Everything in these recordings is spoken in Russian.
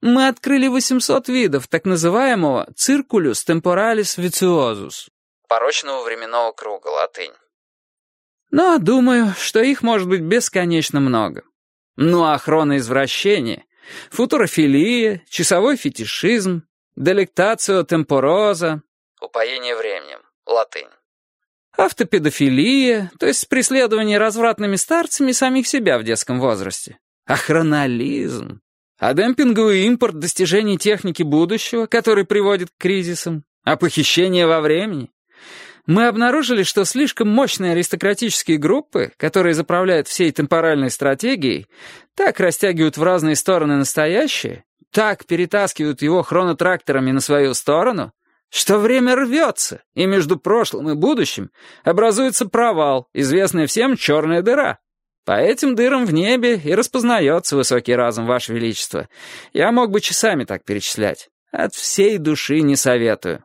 Мы открыли 800 видов так называемого «circulus temporalis vitiosius» — порочного временного круга, латынь. Но думаю, что их может быть бесконечно много. Ну а хроноизвращение, футурофилия, часовой фетишизм, делектацио темпороза — упоение временем, латынь. Автопедофилия, то есть преследование развратными старцами самих себя в детском возрасте. Охронализм. А демпинговый импорт достижений техники будущего, который приводит к кризисам. А похищение во времени. Мы обнаружили, что слишком мощные аристократические группы, которые заправляют всей темпоральной стратегией, так растягивают в разные стороны настоящее, так перетаскивают его хронотракторами на свою сторону, что время рвется, и между прошлым и будущим образуется провал, известная всем черная дыра. По этим дырам в небе и распознается высокий разум, Ваше Величество. Я мог бы часами так перечислять. От всей души не советую.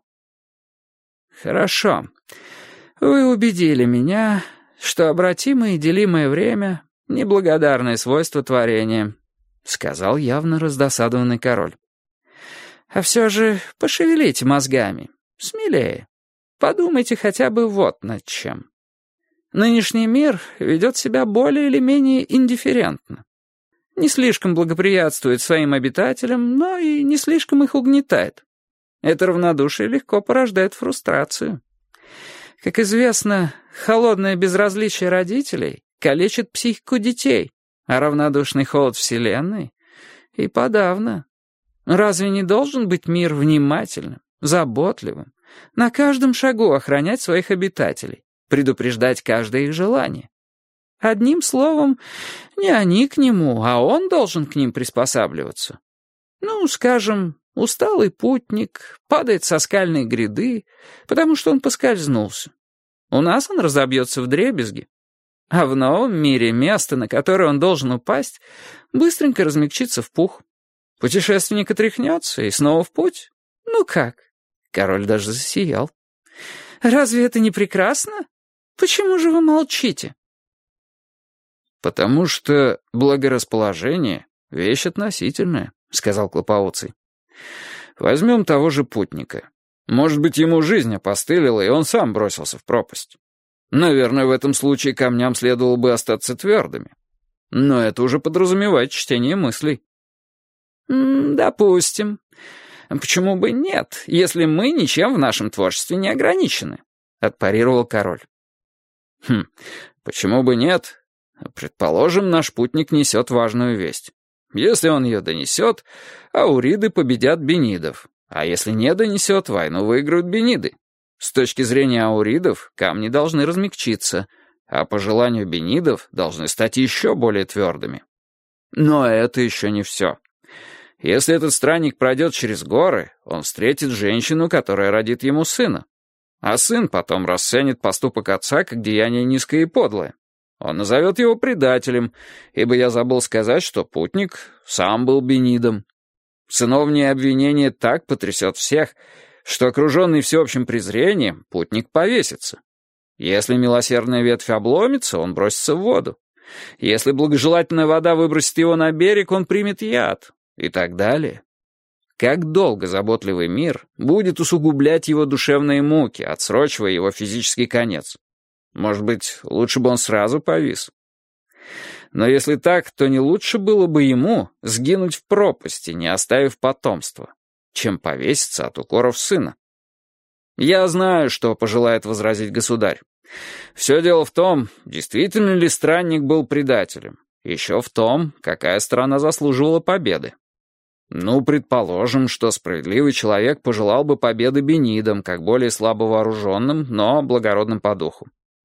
Хорошо. Вы убедили меня, что обратимое и делимое время — неблагодарное свойство творения, — сказал явно раздосадованный король. А все же пошевелите мозгами, смелее. Подумайте хотя бы вот над чем. Нынешний мир ведет себя более или менее индифферентно. Не слишком благоприятствует своим обитателям, но и не слишком их угнетает. Это равнодушие легко порождает фрустрацию. Как известно, холодное безразличие родителей калечит психику детей, а равнодушный холод Вселенной и подавно. Разве не должен быть мир внимательным, заботливым, на каждом шагу охранять своих обитателей, предупреждать каждое их желание? Одним словом, не они к нему, а он должен к ним приспосабливаться. Ну, скажем, усталый путник падает со скальной гряды, потому что он поскользнулся. У нас он разобьется вдребезги. А в новом мире место, на которое он должен упасть, быстренько размягчится в пух. Путешественник отряхнется и снова в путь. Ну как? Король даже засиял. Разве это не прекрасно? Почему же вы молчите? «Потому что благорасположение — вещь относительная», — сказал Клопоуций. «Возьмем того же путника. Может быть, ему жизнь опостылила, и он сам бросился в пропасть. Наверное, в этом случае камням следовало бы остаться твердыми. Но это уже подразумевает чтение мыслей». «Допустим. Почему бы нет, если мы ничем в нашем творчестве не ограничены?» — отпарировал король. «Почему бы нет? Предположим, наш путник несет важную весть. Если он ее донесет, ауриды победят бенидов, а если не донесет, войну выиграют бениды. С точки зрения ауридов камни должны размягчиться, а по желанию бенидов должны стать еще более твердыми. Но это еще не все. Если этот странник пройдет через горы, он встретит женщину, которая родит ему сына. А сын потом расценит поступок отца как деяние низкое и подлое. Он назовет его предателем, ибо я забыл сказать, что путник сам был бенидом. Сыновнее обвинение так потрясет всех, что, окруженный всеобщим презрением, путник повесится. Если милосердная ветвь обломится, он бросится в воду. Если благожелательная вода выбросит его на берег, он примет яд. И так далее. Как долго заботливый мир будет усугублять его душевные муки, отсрочивая его физический конец? Может быть, лучше бы он сразу повис? Но если так, то не лучше было бы ему сгинуть в пропасти, не оставив потомства, чем повеситься от укоров сына. Я знаю, что пожелает возразить государь. Все дело в том, действительно ли странник был предателем, еще в том, какая страна заслуживала победы. Ну, предположим, что справедливый человек пожелал бы победы бенидам, как более слабо вооруженным, но благородным по духу.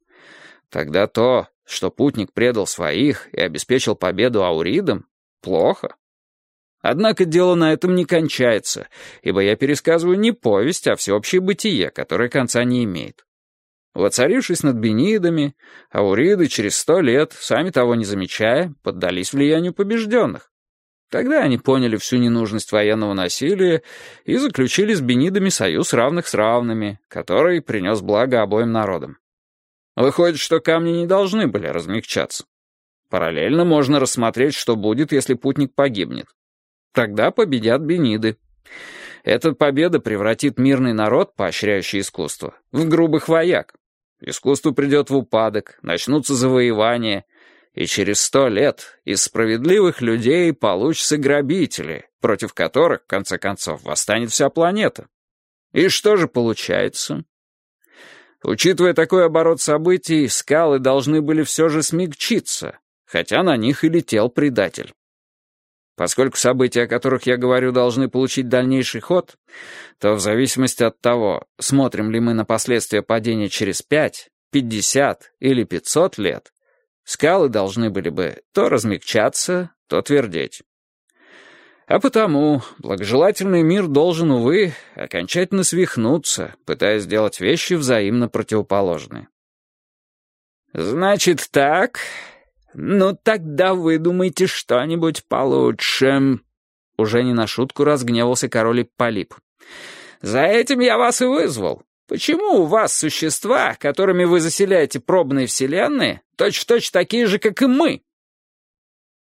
Тогда то, что путник предал своих и обеспечил победу ауридам, плохо. Однако дело на этом не кончается, ибо я пересказываю не повесть, а всеобщее бытие, которое конца не имеет. Воцарившись над бенидами, ауриды через 100 лет, сами того не замечая, поддались влиянию побежденных. Тогда они поняли всю ненужность военного насилия и заключили с бенидами союз равных с равными, который принес благо обоим народам. Выходит, что камни не должны были размягчаться. Параллельно можно рассмотреть, что будет, если путник погибнет. Тогда победят бениды. Эта победа превратит мирный народ, поощряющий искусство, в грубых вояк. Искусство придет в упадок, начнутся завоевания, и через 100 лет из справедливых людей получатся грабители, против которых, в конце концов, восстанет вся планета. И что же получается? Учитывая такой оборот событий, скалы должны были все же смягчиться, хотя на них и летел предатель. Поскольку события, о которых я говорю, должны получить дальнейший ход, то в зависимости от того, смотрим ли мы на последствия падения через 5, 50 или 500 лет, скалы должны были бы то размягчаться, то твердеть. А потому благожелательный мир должен, увы, окончательно свихнуться, пытаясь сделать вещи взаимно противоположные. «Значит так? Ну тогда выдумайте что-нибудь получше». Уже не на шутку разгневался король Ипполип. «За этим я вас и вызвал. Почему у вас существа, которыми вы заселяете пробные вселенные, точь-в-точь такие же, как и мы,